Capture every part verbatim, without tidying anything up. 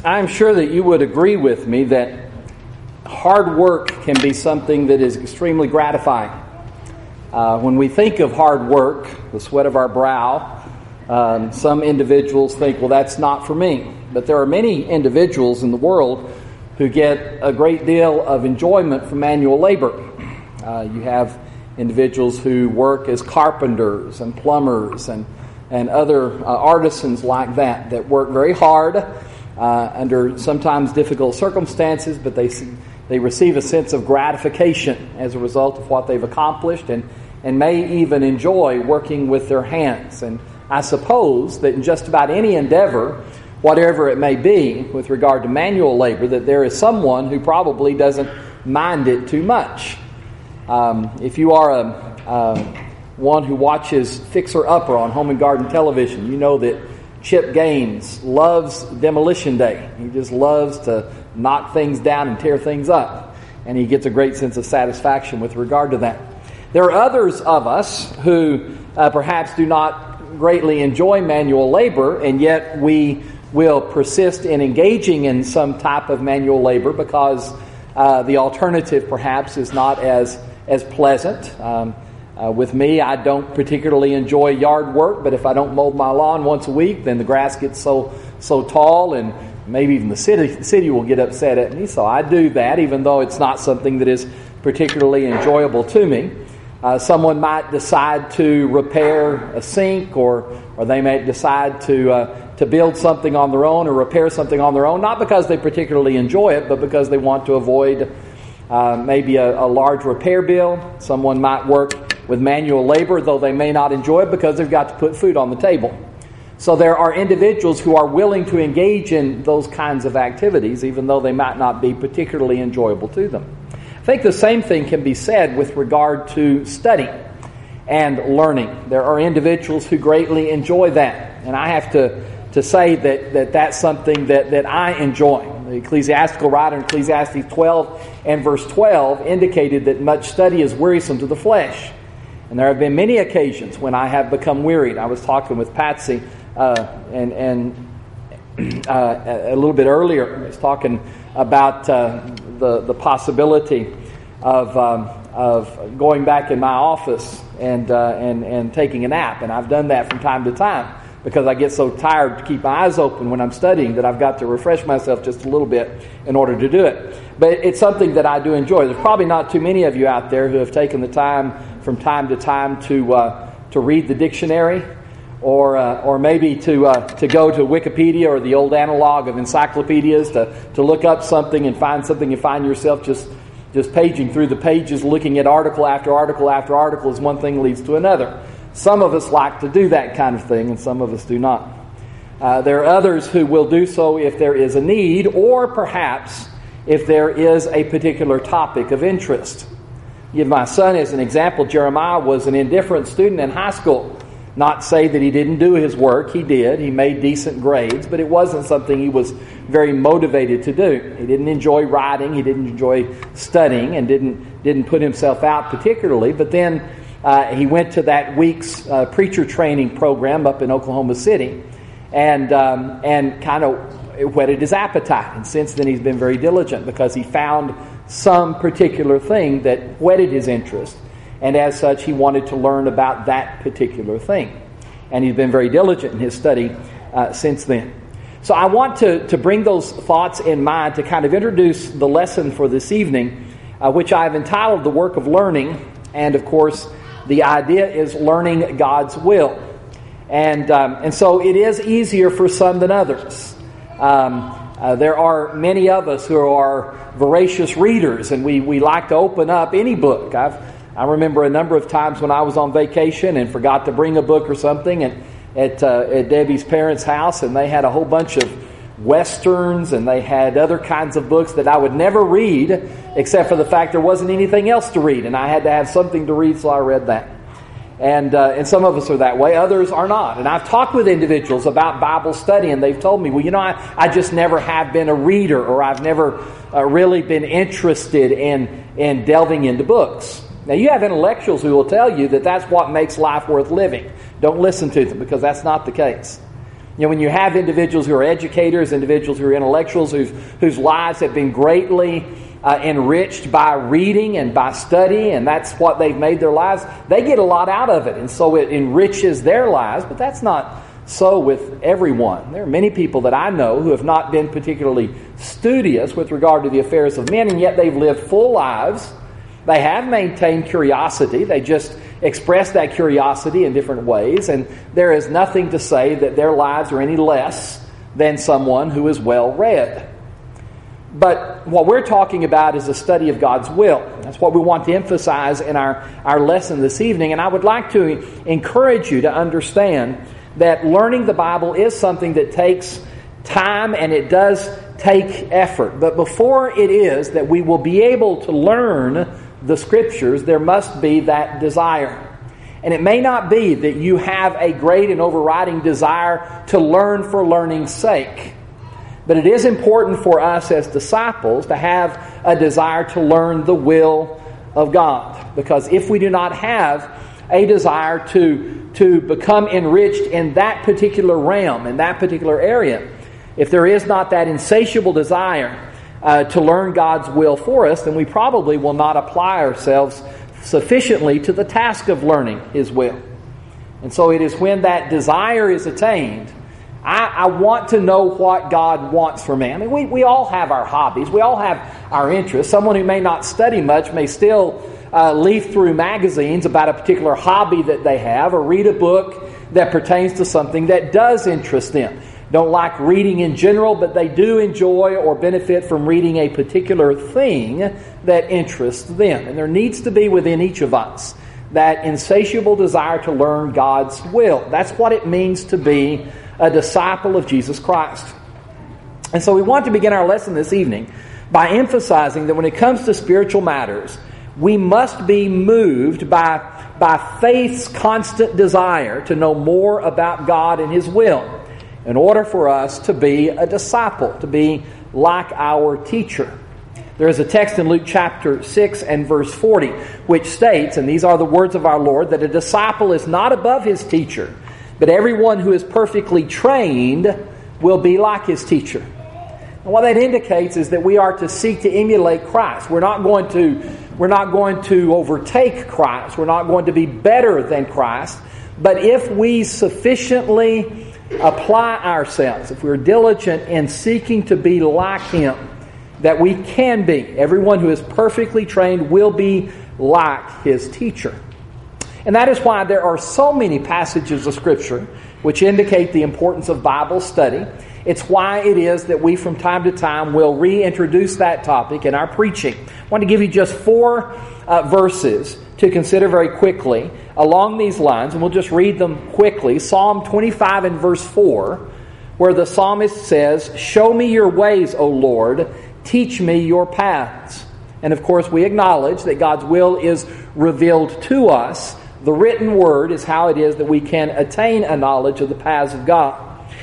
I'm sure that you would agree with me that hard work can be something that is extremely gratifying. Uh, when we think of hard work, the sweat of our brow, um, some individuals think, well, that's not for me. But there are many individuals in the world who get a great deal of enjoyment from manual labor. Uh, you have individuals who work as carpenters and plumbers and, and other uh, artisans like that, that work very hard uh, under sometimes difficult circumstances, but they they receive a sense of gratification as a result of what they've accomplished and, and may even enjoy working with their hands. And I suppose that in just about any endeavor, whatever it may be with regard to manual labor, that there is someone who probably doesn't mind it too much. Um, if you are a, uh, one who watches Fixer Upper on Home and Garden Television, you know that Chip Gaines loves Demolition Day. He just loves to knock things down and tear things up. And he gets a great sense of satisfaction with regard to that. There are others of us who uh, perhaps do not greatly enjoy manual labor, and yet we will persist in engaging in some type of manual labor because uh, the alternative perhaps is not as as pleasant. Um, uh, with me, I don't particularly enjoy yard work, but if I don't mow my lawn once a week, then the grass gets so so tall, and maybe even the city the city will get upset at me. So I do that, even though it's not something that is particularly enjoyable to me. Uh, someone might decide to repair a sink, or or they may decide to uh, to build something on their own or repair something on their own, not because they particularly enjoy it, but because they want to avoid uh, maybe a, a large repair bill. Someone might work with manual labor, though they may not enjoy it because they've got to put food on the table. So there are individuals who are willing to engage in those kinds of activities, even though they might not be particularly enjoyable to them. I think the same thing can be said with regard to study and learning. There are individuals who greatly enjoy that. And I have to, to say that, that that's something that, that I enjoy. The ecclesiastical writer in Ecclesiastes twelve and verse twelve indicated that much study is wearisome to the flesh. And there have been many occasions when I have become wearied. I was talking with Patsy uh, and, and uh, a little bit earlier. I was talking about uh, the, the possibility of um, of going back in my office and uh, and and taking a nap, and I've done that from time to time because I get so tired to keep my eyes open when I'm studying that I've got to refresh myself just a little bit in order to do it. But it's something that I do enjoy. There's probably not too many of you out there who have taken the time from time to time to uh, to read the dictionary, or uh, or maybe to uh, to go to Wikipedia or the old analog of encyclopedias to to look up something and find something and find yourself just. Just paging through the pages, looking at article after article after article as one thing leads to another. Some of us like to do that kind of thing, and some of us do not. Uh, there are others who will do so if there is a need, or perhaps if there is a particular topic of interest. Give my son as an example. Jeremiah was an indifferent student in high school. Not say that he didn't do his work. He did. He made decent grades, but it wasn't something he was very motivated to do. He didn't enjoy writing. He didn't enjoy studying, and didn't didn't put himself out particularly. But then uh, he went to that week's uh, preacher training program up in Oklahoma City, and um, and kind of whetted his appetite. And since then, he's been very diligent because he found some particular thing that whetted his interest. And as such, he wanted to learn about that particular thing. And he's been very diligent in his study uh, since then. So I want to, to bring those thoughts in mind to kind of introduce the lesson for this evening, uh, which I've entitled The Work of Learning. And of course, the idea is learning God's will. And, um, and so it is easier for some than others. Um, uh, there are many of us who are voracious readers, and we, we like to open up any book. I've I remember a number of times when I was on vacation and forgot to bring a book or something and at, uh, at Debbie's parents' house, and they had a whole bunch of westerns, and they had other kinds of books that I would never read except for the fact there wasn't anything else to read, and I had to have something to read, so I read that. And uh, and some of us are that way, others are not. And I've talked with individuals about Bible study, and they've told me, well, you know, I, I just never have been a reader, or I've never uh, really been interested in in delving into books. Now, you have intellectuals who will tell you that that's what makes life worth living. Don't listen to them, because that's not the case. You know, when you have individuals who are educators, individuals who are intellectuals, whose, whose lives have been greatly uh, enriched by reading and by study, and that's what they've made their lives, they get a lot out of it, and so it enriches their lives, but that's not so with everyone. There are many people that I know who have not been particularly studious with regard to the affairs of men, and yet they've lived full lives. They have maintained curiosity. They just express that curiosity in different ways, and there is nothing to say that their lives are any less than someone who is well-read. But what we're talking about is a study of God's will. That's what we want to emphasize in our, our lesson this evening, and I would like to encourage you to understand that learning the Bible is something that takes time and it does take effort. But before it is that we will be able to learn the Scriptures, there must be that desire. And it may not be that you have a great and overriding desire to learn for learning's sake. But it is important for us as disciples to have a desire to learn the will of God. Because if we do not have a desire to, to become enriched in that particular realm, in that particular area, if there is not that insatiable desire uh, to learn God's will for us, then we probably will not apply ourselves sufficiently to the task of learning His will. And so it is when that desire is attained, I, I want to know what God wants for me. I mean, we, we all have our hobbies. We all have our interests. Someone who may not study much may still uh, leaf through magazines about a particular hobby that they have, or read a book that pertains to something that does interest them. Don't like reading in general, but they do enjoy or benefit from reading a particular thing that interests them. And there needs to be within each of us that insatiable desire to learn God's will. That's what it means to be a disciple of Jesus Christ. And so we want to begin our lesson this evening by emphasizing that when it comes to spiritual matters, we must be moved by, by faith's constant desire to know more about God and His will in order for us to be a disciple, to be like our teacher. There is a text in Luke chapter six and verse forty which states, and these are the words of our Lord, that a disciple is not above his teacher, but everyone who is perfectly trained will be like his teacher. And what that indicates is that we are to seek to emulate Christ. We're not going to, we're not going to overtake Christ. We're not going to be better than Christ. But if we sufficiently apply ourselves, if we're diligent in seeking to be like Him, that we can be. Everyone who is perfectly trained will be like his teacher. And that is why there are so many passages of Scripture which indicate the importance of Bible study. It's why it is that we from time to time will reintroduce that topic in our preaching. I want to give you just four uh, verses to consider very quickly along these lines, and we'll just read them quickly. Psalm twenty-five and verse four, where the psalmist says, "Show me your ways, O Lord, teach me your paths." And of course we acknowledge that God's will is revealed to us. The written word is how it is that we can attain a knowledge of the paths of God.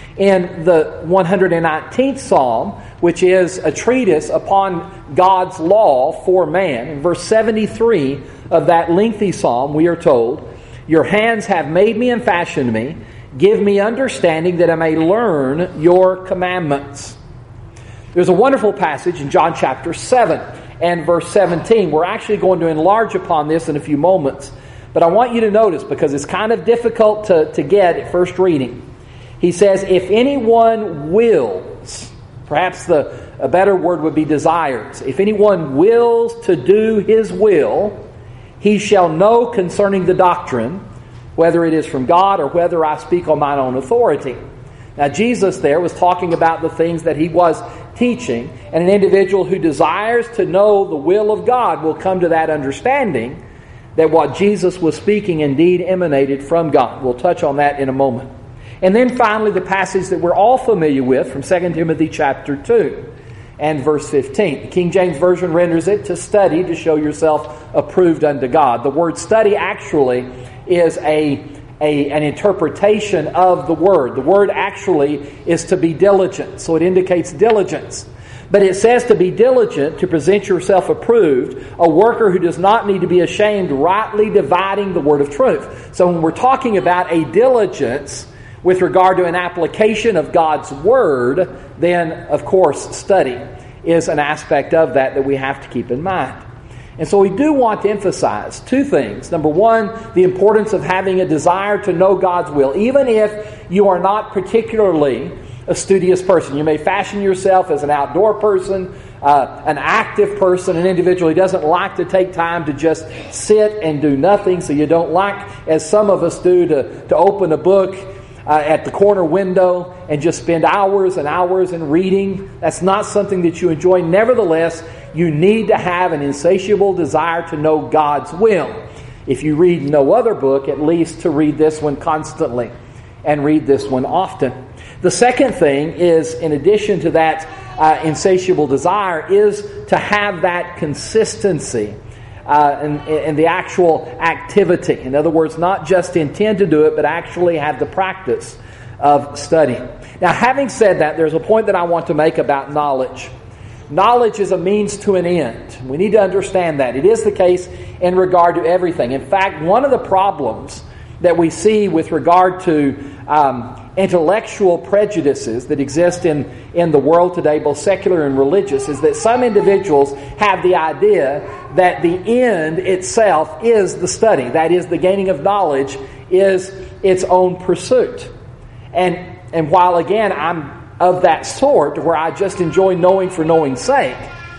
In the one hundred nineteenth Psalm, which is a treatise upon God's law for man, in verse seventy-three of that lengthy psalm, we are told, "Your hands have made me and fashioned me. Give me understanding that I may learn your commandments." There's a wonderful passage in John chapter seven and verse seventeen. We're actually going to enlarge upon this in a few moments. But I want you to notice, because it's kind of difficult to, to get at first reading. He says, "If anyone wills," perhaps the a better word would be desires. "If anyone wills to do his will, he shall know concerning the doctrine, whether it is from God or whether I speak on mine own authority." Now Jesus there was talking about the things that He was teaching, and an individual who desires to know the will of God will come to that understanding that what Jesus was speaking indeed emanated from God. We'll touch on that in a moment. And then finally the passage that we're all familiar with from Second Timothy chapter two and verse fifteen. The King James Version renders it, "To study, to show yourself approved unto God." The word study actually is a, a an interpretation of the word. The word actually is to be diligent, so it indicates diligence. But it says to be diligent, to present yourself approved, a worker who does not need to be ashamed, rightly dividing the word of truth. So when we're talking about a diligence, With regard to an application of God's Word, then, of course, study is an aspect of that that we have to keep in mind. And so we do want to emphasize two things. Number one, the importance of having a desire to know God's will, even if you are not particularly a studious person. You may fashion yourself as an outdoor person, uh, an active person, an individual who doesn't like to take time to just sit and do nothing. So you don't like, as some of us do, to, to open a book uh, at the corner window and just spend hours and hours in reading. That's not something that you enjoy. Nevertheless, you need to have an insatiable desire to know God's will. If you read no other book, at least to read this one constantly and read this one often. The second thing is, in addition to that uh, insatiable desire, is to have that consistency uh, in, in the actual activity. In other words, not just intend to do it, but actually have the practice of studying. Now, having said that, there's a point that I want to make about knowledge. Knowledge is a means to an end. We need to understand that. It is the case in regard to everything. In fact, one of the problems that we see with regard to um, intellectual prejudices that exist in, in the world today, both secular and religious, is that some individuals have the idea that the end itself is the study. That is, the gaining of knowledge is its own pursuit. And, and while, again, I'm of that sort, where I just enjoy knowing for knowing's sake,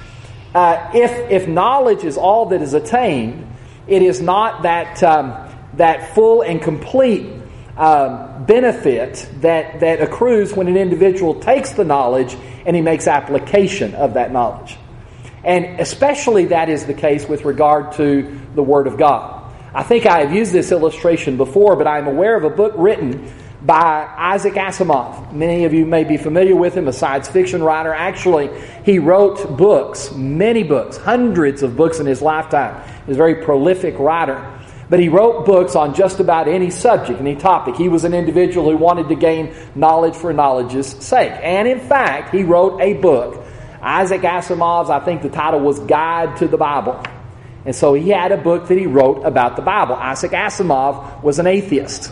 uh, if if knowledge is all that is attained, it is not that um, that full and complete um, benefit that that accrues when an individual takes the knowledge and he makes application of that knowledge. And especially that is the case with regard to the Word of God. I think I have used this illustration before, but I am aware of a book written by Isaac Asimov. Many of you may be familiar with him, a science fiction writer. Actually, he wrote books, many books, hundreds of books in his lifetime. He was a very prolific writer. But he wrote books on just about any subject, any topic. He was an individual who wanted to gain knowledge for knowledge's sake. And in fact, he wrote a book, Isaac Asimov's, I think the title was Guide to the Bible. And so he had a book that he wrote about the Bible. Isaac Asimov was an atheist.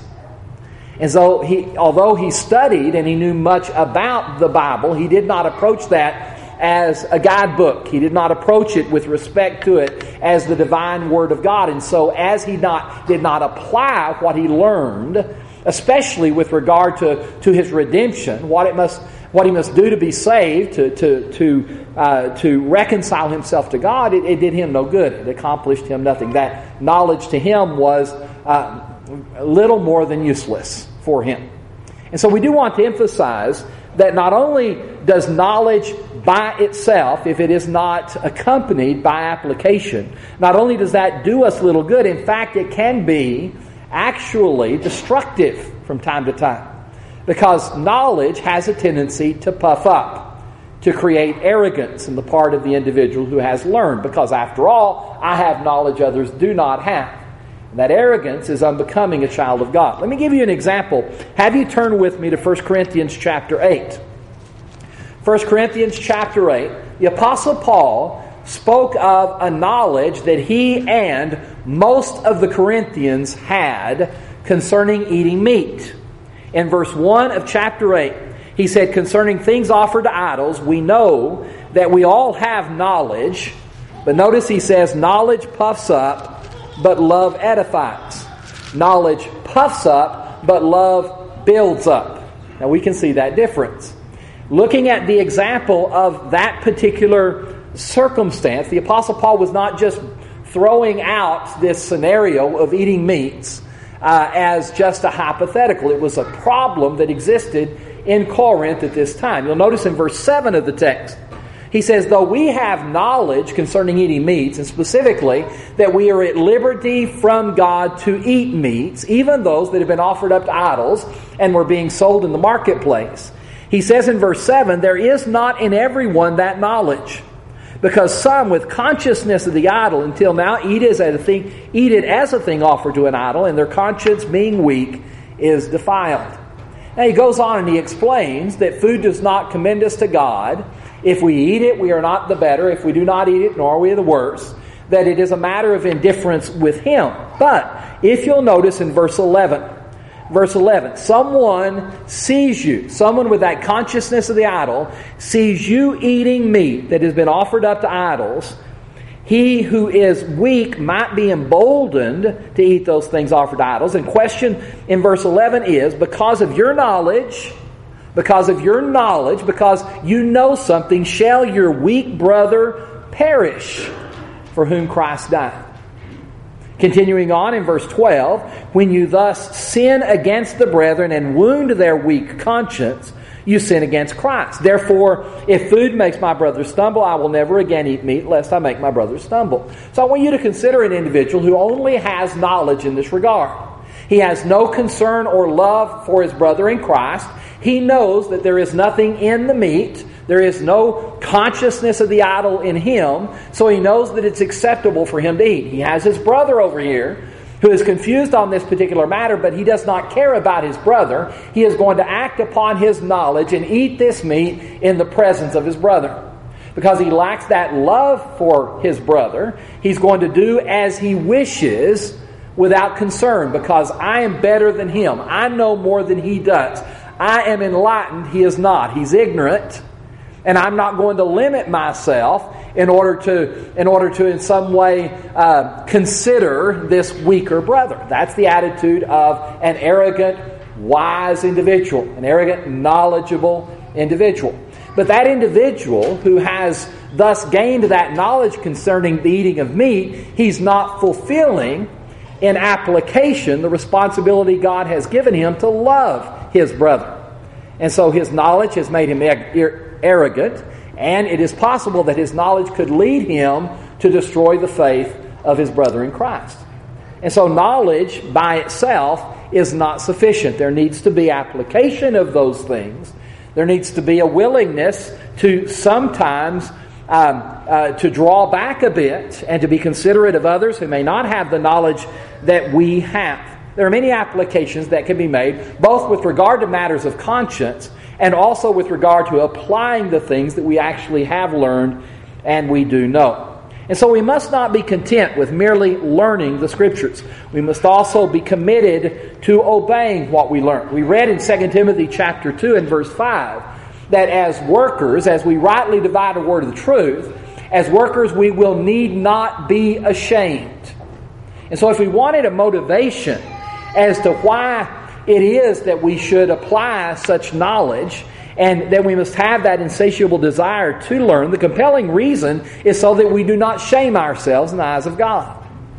And so, he, although he studied and he knew much about the Bible, he did not approach that as a guidebook. He did not approach it with respect to it as the divine Word of God. And so, as he not did not apply what he learned, especially with regard to, to his redemption, what it must what he must do to be saved, to to to uh, to reconcile himself to God, it, it did him no good. It accomplished him nothing. That knowledge to him was uh, little more than useless for him. And so we do want to emphasize that not only does knowledge by itself, if it is not accompanied by application, not only does that do us little good, in fact, it can be actually destructive from time to time. Because knowledge has a tendency to puff up, to create arrogance in the part of the individual who has learned. Because after all, I have knowledge others do not have. And that arrogance is unbecoming a child of God. Let me give you an example. Have you turn with me to First Corinthians chapter eight. First Corinthians chapter eight. The Apostle Paul spoke of a knowledge that he and most of the Corinthians had concerning eating meat. In verse one of chapter eight, he said, concerning things offered to idols, we know that we all have knowledge. But notice he says, knowledge puffs up, but love edifies. Knowledge puffs up, but love builds up. Now we can see that difference. Looking at the example of that particular circumstance, the Apostle Paul was not just throwing out this scenario of eating meats uh, as just a hypothetical. It was a problem that existed in Corinth at this time. You'll notice in verse seven of the text, he says, though we have knowledge concerning eating meats, and specifically that we are at liberty from God to eat meats, even those that have been offered up to idols and were being sold in the marketplace. He says in verse seven, there is not in everyone that knowledge, because some with consciousness of the idol until now eat, as a thing, eat it as a thing offered to an idol, and their conscience being weak is defiled. Now he goes on and he explains that food does not commend us to God. If we eat it, we are not the better. If we do not eat it, nor are we the worse. That it is a matter of indifference with Him. But if you'll notice in verse eleven, Verse eleven, someone sees you, someone with that consciousness of the idol, sees you eating meat that has been offered up to idols. He who is weak might be emboldened to eat those things offered to idols. And question in verse eleven is, because of your knowledge, because of your knowledge, because you know something, shall your weak brother perish for whom Christ died? Continuing on in verse twelve, when you thus sin against the brethren and wound their weak conscience, you sin against Christ. Therefore, if food makes my brother stumble, I will never again eat meat, lest I make my brother stumble. So I want you to consider an individual who only has knowledge in this regard. He has no concern or love for his brother in Christ. He knows that there is nothing in the meat. There is no consciousness of the idol in him. So he knows that it's acceptable for him to eat. He has his brother over here who is confused on this particular matter, but he does not care about his brother. He is going to act upon his knowledge and eat this meat in the presence of his brother. Because he lacks that love for his brother, he's going to do as he wishes without concern, because I am better than him. I know more than he does. I am enlightened. He is not. He's ignorant. And I'm not going to limit myself in order to, in order to in some way uh, consider this weaker brother. That's the attitude of an arrogant, wise individual, an arrogant, knowledgeable individual. But that individual who has thus gained that knowledge concerning the eating of meat, he's not fulfilling in application the responsibility God has given him to love his brother. And so his knowledge has made him arrogant, and it is possible that his knowledge could lead him to destroy the faith of his brother in Christ. And so knowledge by itself is not sufficient. There needs to be application of those things. There needs to be a willingness to sometimes um, uh, to draw back a bit and to be considerate of others who may not have the knowledge that we have. There are many applications that can be made, both with regard to matters of conscience and also with regard to applying the things that we actually have learned and we do know. And so we must not be content with merely learning the Scriptures. We must also be committed to obeying what we learn. We read in Second Timothy chapter two and verse five that as workers, as we rightly divide the word of the truth, as workers we will need not be ashamed. And so if we wanted a motivation as to why it is that we should apply such knowledge and that we must have that insatiable desire to learn, the compelling reason is so that we do not shame ourselves in the eyes of God.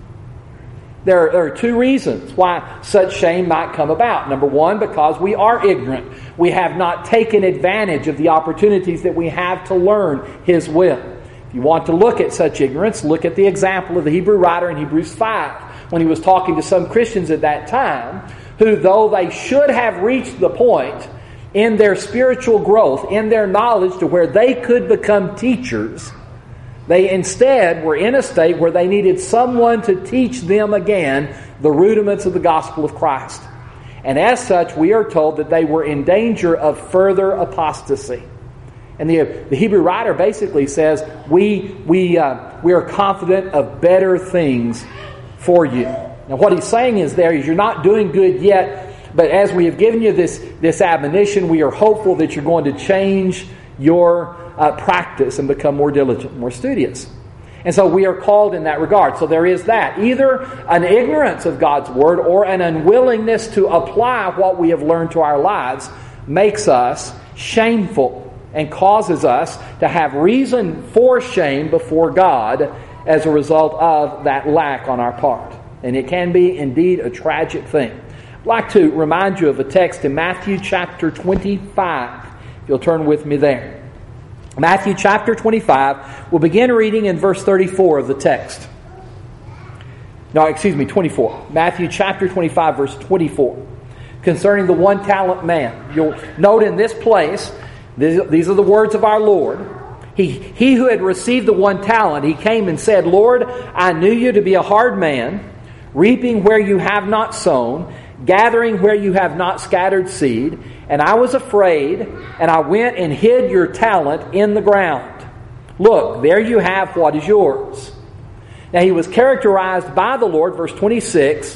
There are, there are two reasons why such shame might come about. Number one, because we are ignorant. We have not taken advantage of the opportunities that we have to learn His will. If you want to look at such ignorance, look at the example of the Hebrew writer in Hebrews five, when he was talking to some Christians at that time, who, though they should have reached the point in their spiritual growth, in their knowledge to where they could become teachers, they instead were in a state where they needed someone to teach them again the rudiments of the gospel of Christ. And as such, we are told that they were in danger of further apostasy. And the, the Hebrew writer basically says, we, we, uh, we are confident of better things for you. Now what he's saying is there is you're not doing good yet, but as we have given you this, this admonition, we are hopeful that you're going to change your uh, practice and become more diligent, more studious. And so we are called in that regard. So there is that. Either an ignorance of God's Word or an unwillingness to apply what we have learned to our lives makes us shameful and causes us to have reason for shame before God as a result of that lack on our part. And it can be indeed a tragic thing. I'd like to remind you of a text in Matthew chapter twenty-five. If you'll turn with me there. Matthew chapter twenty-five. We'll begin reading in verse thirty-four of the text. No, excuse me, twenty-four. Matthew chapter twenty-five, verse twenty-four. Concerning the one talent man. You'll note in this place, these are the words of our Lord. He, he who had received the one talent, he came and said, Lord, I knew you to be a hard man, reaping where you have not sown, gathering where you have not scattered seed. And I was afraid, and I went and hid your talent in the ground. Look, there you have what is yours. Now he was characterized by the Lord, verse twenty-six,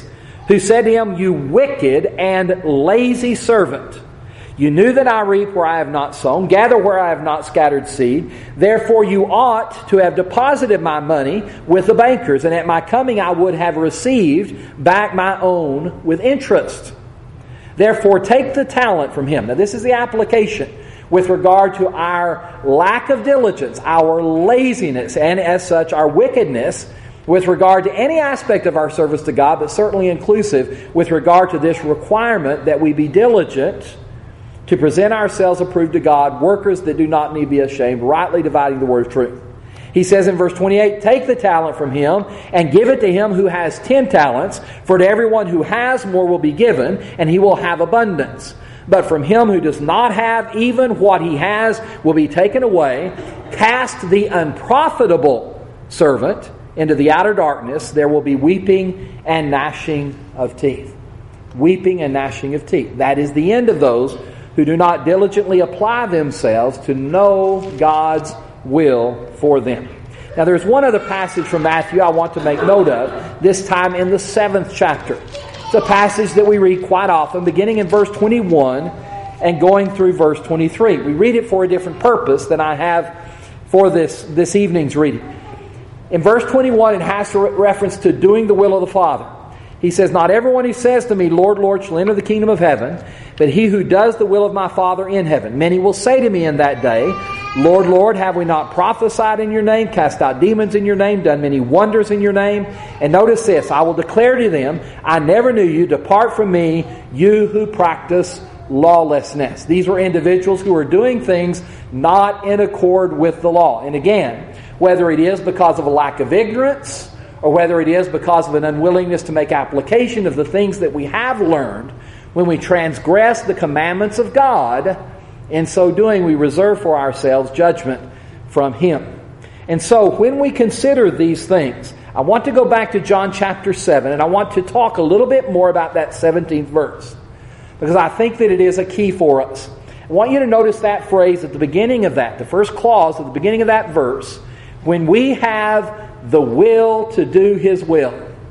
who said to him, You wicked and lazy servant, you knew that I reap where I have not sown, gather where I have not scattered seed. Therefore you ought to have deposited my money with the bankers, and at my coming I would have received back my own with interest. Therefore take the talent from him. Now this is the application with regard to our lack of diligence, our laziness, and as such our wickedness with regard to any aspect of our service to God, but certainly inclusive with regard to this requirement that we be diligent to present ourselves approved to God, workers that do not need to be ashamed, rightly dividing the word of truth. He says in verse twenty-eight, Take the talent from him and give it to him who has ten talents, for to everyone who has more will be given, and he will have abundance. But from him who does not have, even what he has will be taken away. Cast the unprofitable servant into the outer darkness. There will be weeping and gnashing of teeth. Weeping and gnashing of teeth. That is the end of those who do not diligently apply themselves to know God's will for them. Now there's one other passage from Matthew I want to make note of, this time in the seventh chapter. It's a passage that we read quite often, beginning in verse twenty-one and going through verse twenty-three. We read it for a different purpose than I have for this, this evening's reading. In verse twenty-one, it has a reference to doing the will of the Father. He says, Not everyone who says to me, Lord, Lord, shall enter the kingdom of heaven, but he who does the will of my Father in heaven. Many will say to me in that day, Lord, Lord, have we not prophesied in your name, cast out demons in your name, done many wonders in your name? And notice this, I will declare to them, I never knew you, depart from me, you who practice lawlessness. These were individuals who were doing things not in accord with the law. And again, whether it is because of a lack of ignorance, or whether it is because of an unwillingness to make application of the things that we have learned, when we transgress the commandments of God, in so doing we reserve for ourselves judgment from Him. And so when we consider these things, I want to go back to John chapter seven, and I want to talk a little bit more about that seventeenth verse, because I think that it is a key for us. I want you to notice that phrase at the beginning of that, the first clause at the beginning of that verse, when we have the will to do His will.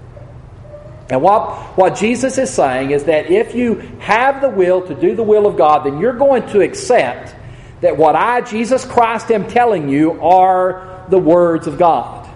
And what, what Jesus is saying is that if you have the will to do the will of God, then you're going to accept that what I, Jesus Christ, am telling you are the words of God.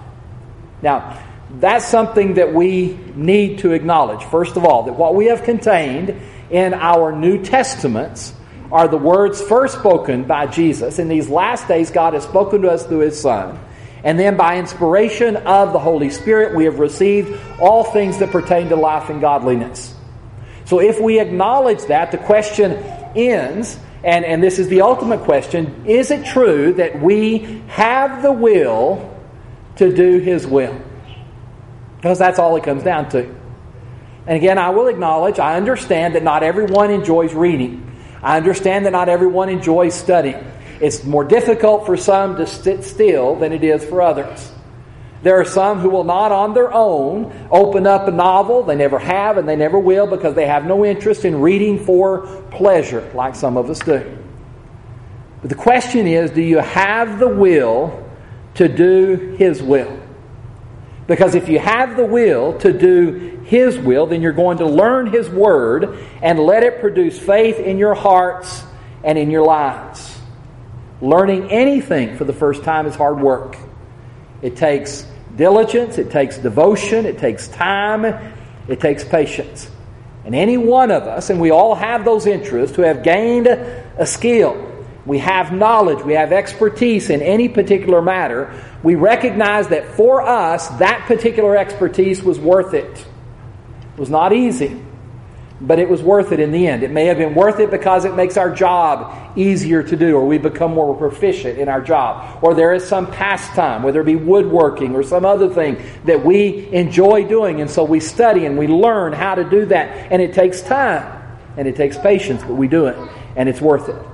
Now, that's something that we need to acknowledge. First of all, that what we have contained in our New Testaments are the words first spoken by Jesus. In these last days, God has spoken to us through His Son. And then by inspiration of the Holy Spirit, we have received all things that pertain to life and godliness. So if we acknowledge that, the question ends, and, and this is the ultimate question, is it true that we have the will to do His will? Because that's all it comes down to. And again, I will acknowledge, I understand that not everyone enjoys reading. I understand that not everyone enjoys studying. It's more difficult for some to sit still than it is for others. There are some who will not on their own open up a novel. They never have and they never will because they have no interest in reading for pleasure like some of us do. But the question is, do you have the will to do His will? Because if you have the will to do His will, then you're going to learn His Word and let it produce faith in your hearts and in your lives. Learning anything for the first time is hard work. It takes diligence, it takes devotion, it takes time, it takes patience. And any one of us, and we all have those interests, who have gained a skill, we have knowledge, we have expertise in any particular matter, we recognize that for us, that particular expertise was worth it. It was not easy, but it was worth it in the end. It may have been worth it because it makes our job easier to do, or we become more proficient in our job, or there is some pastime, whether it be woodworking or some other thing that we enjoy doing, and so we study and we learn how to do that, and it takes time and it takes patience, but we do it, and it's worth it.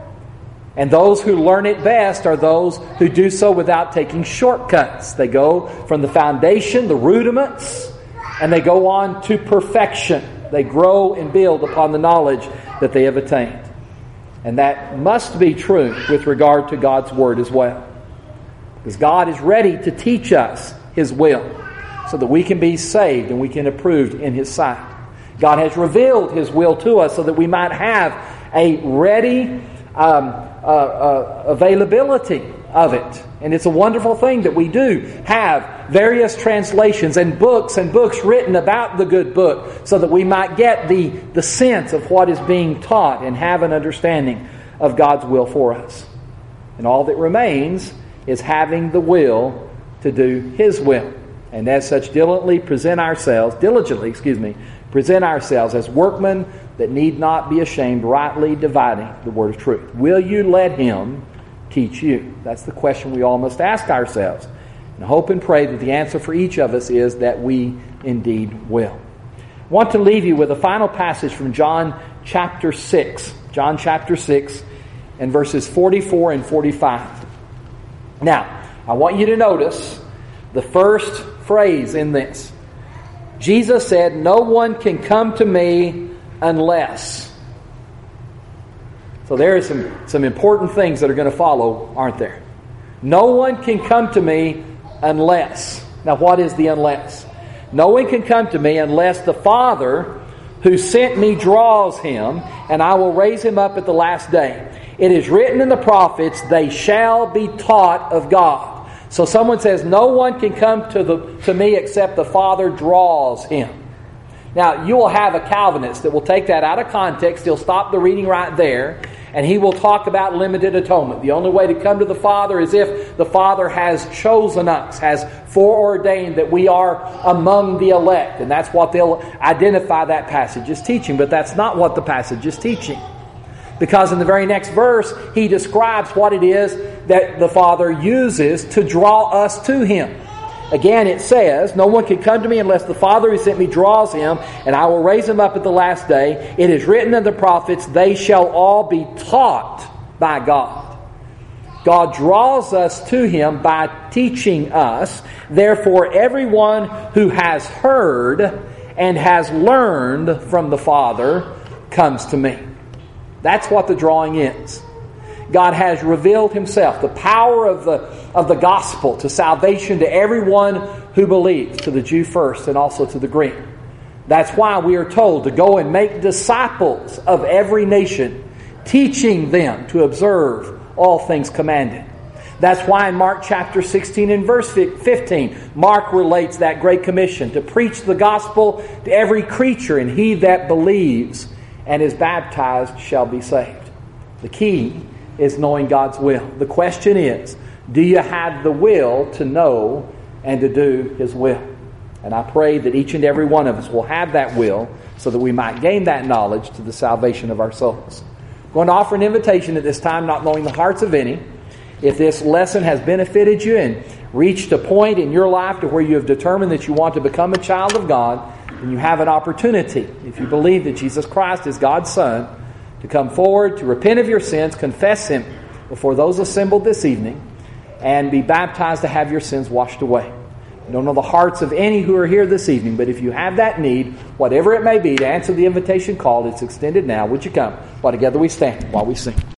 And those who learn it best are those who do so without taking shortcuts. They go from the foundation, the rudiments, and they go on to perfection. They grow and build upon the knowledge that they have attained. And that must be true with regard to God's Word as well. Because God is ready to teach us His will. so that we can be saved and we can be approved in His sight. God has revealed His will to us so that we might have a ready um, uh, uh, availability of it. And it's a wonderful thing that we do have various translations and books and books written about the good book so that we might get the, the sense of what is being taught and have an understanding of God's will for us. And all that remains is having the will to do His will. And as such, diligently present ourselves, diligently, excuse me, present ourselves as workmen that need not be ashamed, rightly dividing the word of truth. Will you let Him teach you? That's the question we all must ask ourselves. And hope and pray that the answer for each of us is that we indeed will. I want to leave you with a final passage from John chapter six. John chapter six and verses forty-four and forty-five. Now, I want you to notice the first phrase in this. Jesus said, "No one can come to me unless." So there are some, some important things that are going to follow, aren't there? No one can come to me unless. Now what is the unless? No one can come to me unless the Father who sent me draws him, and I will raise him up at the last day. It is written in the prophets, they shall be taught of God. So someone says, no one can come to the to me except the Father draws him. Now, you will have a Calvinist that will take that out of context. He'll stop the reading right there, and he will talk about limited atonement. The only way to come to the Father is if the Father has chosen us, has foreordained that we are among the elect. And that's what they'll identify that passage as teaching. But that's not what the passage is teaching. Because in the very next verse, he describes what it is that the Father uses to draw us to Him. Again, it says, no one can come to me unless the Father who sent me draws him, and I will raise him up at the last day. It is written in the prophets, they shall all be taught by God. God draws us to Him by teaching us. Therefore, everyone who has heard and has learned from the Father comes to me. That's what the drawing is. God has revealed Himself, the power of the, of the gospel to salvation to everyone who believes, to the Jew first and also to the Greek. That's why we are told to go and make disciples of every nation, teaching them to observe all things commanded. That's why in Mark chapter sixteen and verse fifteen, Mark relates that great commission to preach the gospel to every creature, and he that believes and is baptized shall be saved. The key is knowing God's will. The question is, do you have the will to know and to do His will? And I pray that each and every one of us will have that will so that we might gain that knowledge to the salvation of our souls. I'm going to offer an invitation at this time, not knowing the hearts of any. If this lesson has benefited you and reached a point in your life to where you have determined that you want to become a child of God, then you have an opportunity, if you believe that Jesus Christ is God's Son, to come forward, to repent of your sins, confess Him before those assembled this evening, and be baptized to have your sins washed away. I don't know the hearts of any who are here this evening, but if you have that need, whatever it may be, to answer the invitation called, it's extended now. Would you come? While together we stand, while we sing.